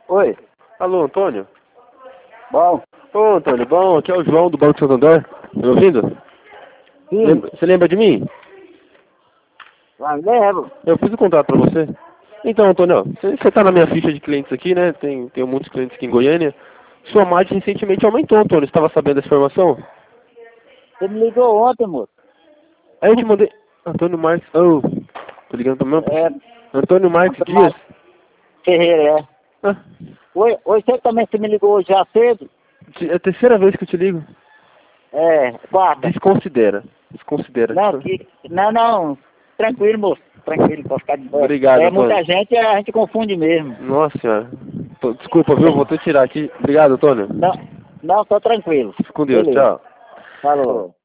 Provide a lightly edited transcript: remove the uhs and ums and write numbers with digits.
Oi. Alô, Antônio? Bom. Ô, Antônio, bom, aqui é o João do Banco Santander. Tá me ouvindo? Sim. Você lembra de mim? Lembro. Eu fiz o contrato pra você. Então, Antônio, você tá na minha ficha de clientes aqui, né? Tem muitos clientes aqui em Goiânia. Sua margem recentemente aumentou, Antônio. Você estava sabendo dessa informação? Você me ligou ontem, moço. Aí eu te mandei... Antônio Marques... Oh, tô ligando pro meu... É. Antônio Marques Dias. Ferreira, é. Ah, Oi, você também me ligou hoje já cedo? é a terceira vez que eu te ligo. É, quarta. Desconsidera. Desconsidera. Não. Tranquilo, moço. Tranquilo, pode ficar de boa. Obrigado, É, Antônio. muita gente, a gente confunde mesmo. Nossa senhora. Desculpa, viu? Vou te tirar aqui. Obrigado, Antônio. Não, tô tranquilo. Com Deus. Beleza. Tchau. Falou.